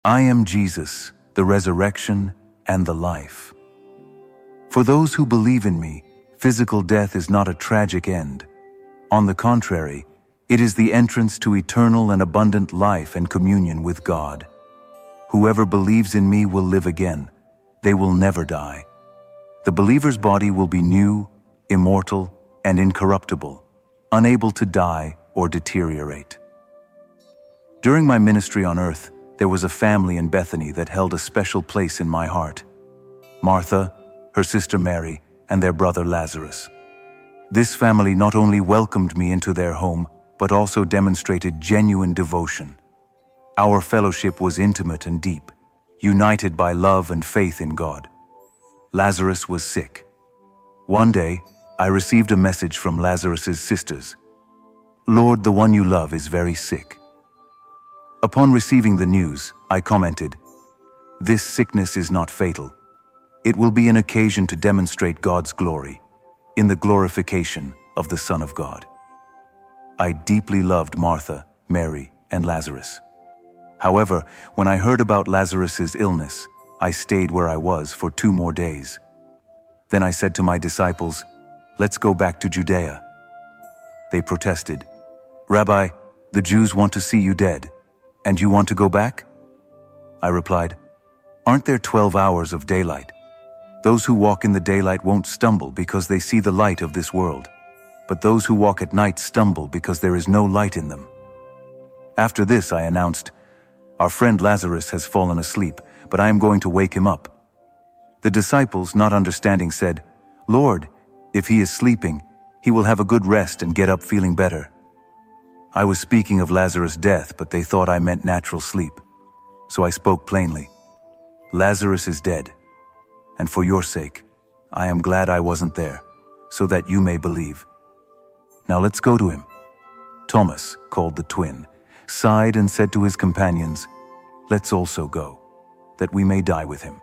I am Jesus, the resurrection and the life. For those who believe in me, physical death is not a tragic end. On the contrary, it is the entrance to eternal and abundant life and communion with God. Whoever believes in me will live again. They will never die. The believer's body will be new, immortal, and incorruptible, unable to die or deteriorate. During my ministry on earth, there was a family in Bethany that held a special place in my heart. Martha, her sister Mary, and their brother Lazarus. This family not only welcomed me into their home, but also demonstrated genuine devotion. Our fellowship was intimate and deep, united by love and faith in God. Lazarus was sick. One day, I received a message from Lazarus's sisters. "Lord, the one you love is very sick." Upon receiving the news, I commented, "This sickness is not fatal. It will be an occasion to demonstrate God's glory in the glorification of the Son of God." I deeply loved Martha, Mary, and Lazarus. However, when I heard about Lazarus's illness, I stayed where I was for 2 more days. Then I said to my disciples, "Let's go back to Judea." They protested, "Rabbi, the Jews want to see you dead, and you want to go back?" I replied, "Aren't there 12 hours of daylight? Those who walk in the daylight won't stumble because they see the light of this world, but those who walk at night stumble because there is no light in them." After this, I announced, "Our friend Lazarus has fallen asleep, but I am going to wake him up." The disciples, not understanding, said, "Lord, if he is sleeping, he will have a good rest and get up feeling better." I was speaking of Lazarus' death, but they thought I meant natural sleep. So I spoke plainly, "Lazarus is dead, and for your sake, I am glad I wasn't there, so that you may believe. Now let's go to him." Thomas, called the twin, sighed and said to his companions, "Let's also go, that we may die with him."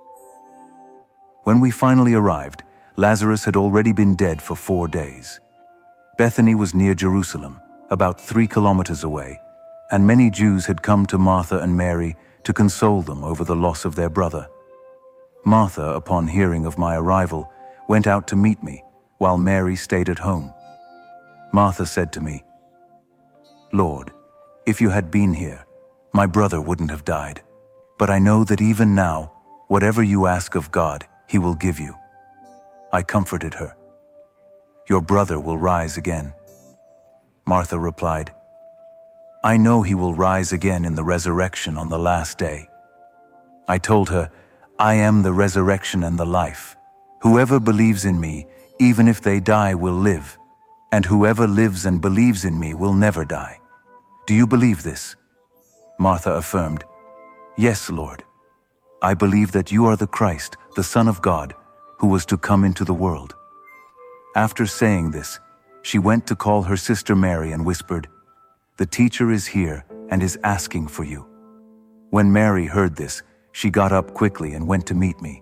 When we finally arrived, Lazarus had already been dead for 4 days. Bethany was near Jerusalem, about 3 kilometers away, and many Jews had come to Martha and Mary to console them over the loss of their brother. Martha, upon hearing of my arrival, went out to meet me, while Mary stayed at home. Martha said to me, "Lord, if you had been here, my brother wouldn't have died. But I know that even now, whatever you ask of God, He will give you." I comforted her. "Your brother will rise again." Martha replied, "I know he will rise again in the resurrection on the last day." I told her, "I am the resurrection and the life. Whoever believes in me, even if they die, will live, and whoever lives and believes in me will never die. Do you believe this?" Martha affirmed, "Yes, Lord. I believe that you are the Christ, the Son of God, who was to come into the world." After saying this, she went to call her sister Mary and whispered, "The teacher is here and is asking for you." When Mary heard this, she got up quickly and went to meet me.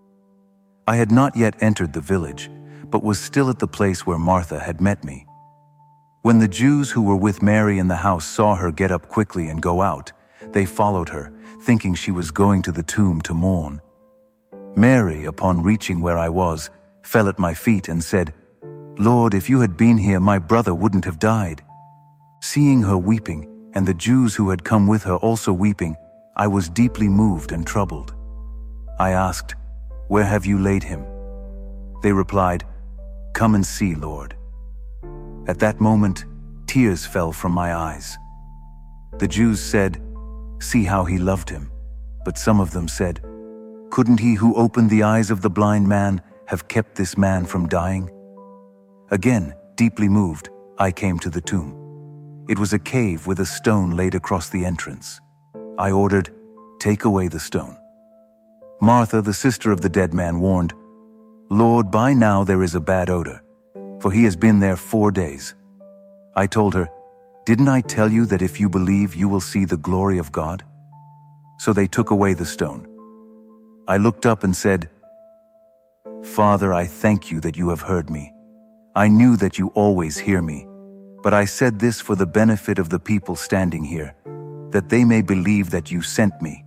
I had not yet entered the village, but was still at the place where Martha had met me. When the Jews who were with Mary in the house saw her get up quickly and go out, they followed her, thinking she was going to the tomb to mourn. Mary, upon reaching where I was, fell at my feet and said, "Lord, if you had been here, my brother wouldn't have died." Seeing her weeping, and the Jews who had come with her also weeping, I was deeply moved and troubled. I asked, "Where have you laid him?" They replied, "Come and see, Lord." At that moment, tears fell from my eyes. The Jews said, "See how he loved him." But some of them said, "Couldn't he who opened the eyes of the blind man have kept this man from dying?" Again, deeply moved, I came to the tomb. It was a cave with a stone laid across the entrance. I ordered, "Take away the stone." Martha, the sister of the dead man, warned, "Lord, by now there is a bad odor, for he has been there 4 days." I told her, "Didn't I tell you that if you believe, you will see the glory of God?" So they took away the stone. I looked up and said, "Father, I thank you that you have heard me. I knew that you always hear me, but I said this for the benefit of the people standing here, that they may believe that you sent me."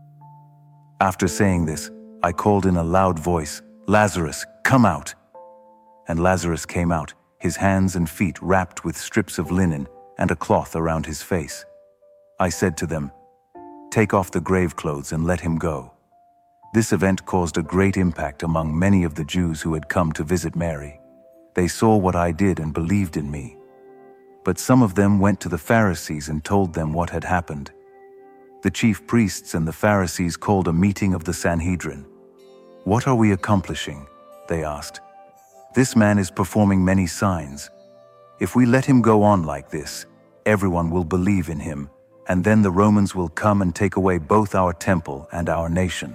After saying this, I called in a loud voice, "Lazarus, come out!" And Lazarus came out, his hands and feet wrapped with strips of linen and a cloth around his face. I said to them, "Take off the grave clothes and let him go." This event caused a great impact among many of the Jews who had come to visit Mary. They saw what I did and believed in me. But some of them went to the Pharisees and told them what had happened. The chief priests and the Pharisees called a meeting of the Sanhedrin. "What are we accomplishing?" they asked. "This man is performing many signs. If we let him go on like this, everyone will believe in him, and then the Romans will come and take away both our temple and our nation."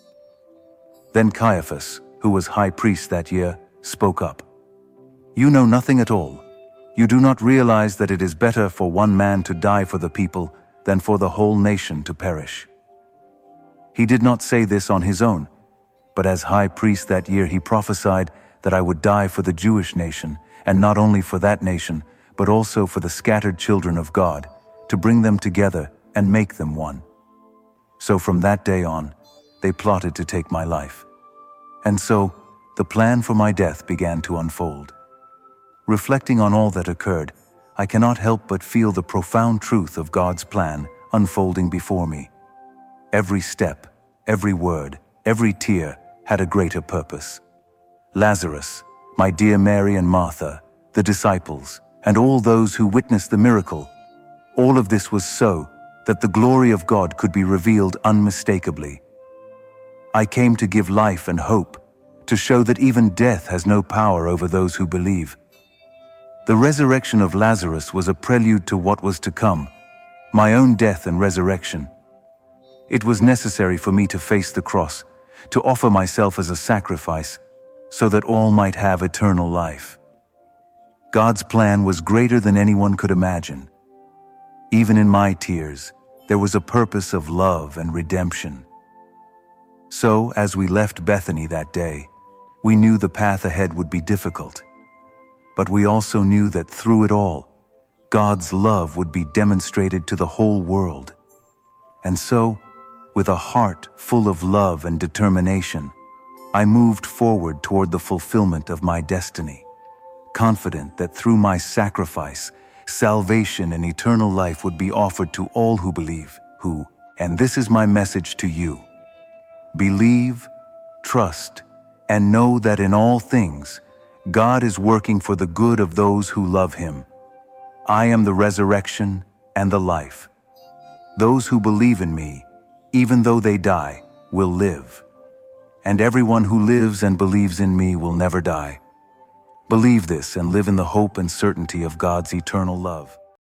Then Caiaphas, who was high priest that year, spoke up. "You know nothing at all. You do not realize that it is better for one man to die for the people than for the whole nation to perish." He did not say this on his own, but as high priest that year he prophesied that I would die for the Jewish nation, and not only for that nation, but also for the scattered children of God, to bring them together and make them one. So from that day on, they plotted to take my life. And so, the plan for my death began to unfold. Reflecting on all that occurred, I cannot help but feel the profound truth of God's plan unfolding before me. Every step, every word, every tear had a greater purpose. Lazarus, my dear Mary and Martha, the disciples, and all those who witnessed the miracle, all of this was so that the glory of God could be revealed unmistakably. I came to give life and hope, to show that even death has no power over those who believe. The resurrection of Lazarus was a prelude to what was to come, my own death and resurrection. It was necessary for me to face the cross, to offer myself as a sacrifice, so that all might have eternal life. God's plan was greater than anyone could imagine. Even in my tears, there was a purpose of love and redemption. So, as we left Bethany that day, we knew the path ahead would be difficult. But we also knew that through it all, God's love would be demonstrated to the whole world. And so, with a heart full of love and determination, I moved forward toward the fulfillment of my destiny, confident that through my sacrifice, salvation and eternal life would be offered to all who believe, and this is my message to you. Believe, trust, and know that in all things, God is working for the good of those who love Him. I am the resurrection and the life. Those who believe in me, even though they die, will live. And everyone who lives and believes in me will never die. Believe this and live in the hope and certainty of God's eternal love.